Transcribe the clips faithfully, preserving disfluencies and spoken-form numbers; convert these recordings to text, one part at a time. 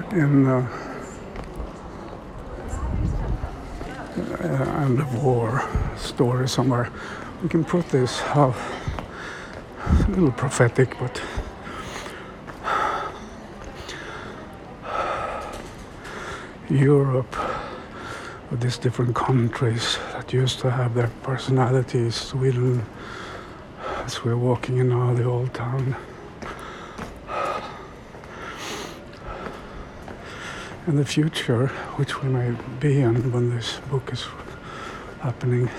in uh, uh, and the war story somewhere. We can put this how a little prophetic, but Europe with these different countries that used to have their personalities. Sweden, as we're walking in now, the old town. And the future, which we may be in when this book is happening,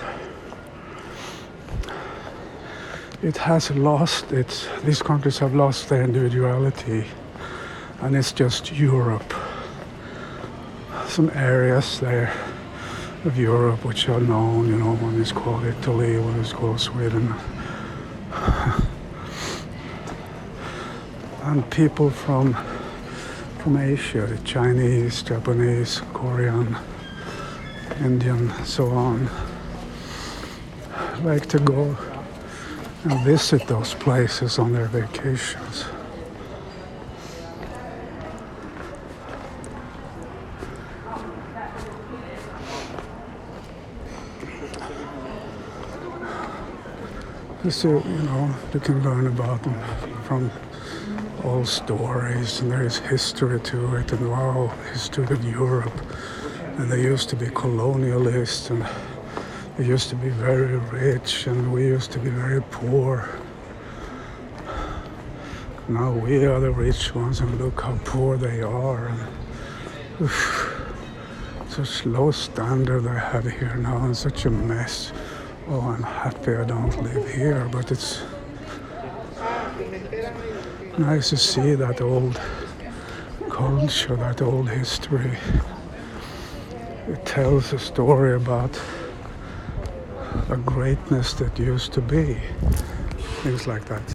it has lost its, these countries have lost their individuality, and it's just Europe. Some areas there of Europe which are known, you know, one is called Italy, one is called Sweden. And people from from Asia, the Chinese, Japanese, Korean, Indian, so on, like to go and visit those places on their vacations. So, you know, you can learn about them from old stories, and there is history to it, and wow, history of Europe. And they used to be colonialists, and they used to be very rich, and we used to be very poor. Now we are the rich ones, and look how poor they are. And, oof, such low standard they have here now, and such a mess. Oh, I'm happy I don't live here, but it's nice to see that old culture, that old history. It tells a story about the greatness that used to be. Things like that.